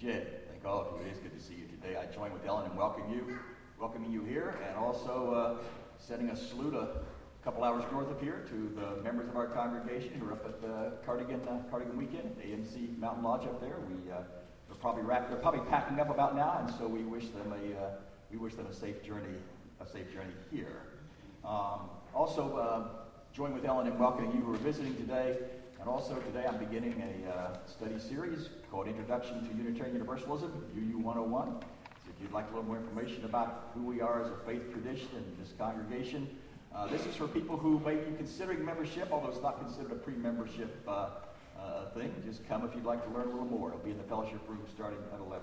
Jed, thank all of you. It is good to see you today. I join with Ellen in welcoming you here, and also sending a salute a couple hours north of here to the members of our congregation who are up at the Cardigan weekend, AMC Mountain Lodge up there. They're probably packing up about now, and so we wish them a safe journey here. Also, join with Ellen in welcoming you who are visiting today. And also today I'm beginning a study series called Introduction to Unitarian Universalism, UU 101. So if you'd like a little more information about who we are as a faith tradition in this congregation, this is for people who may be considering membership, although it's not considered a pre-membership thing. Just come if you'd like to learn a little more. It'll be in the fellowship room starting at 11.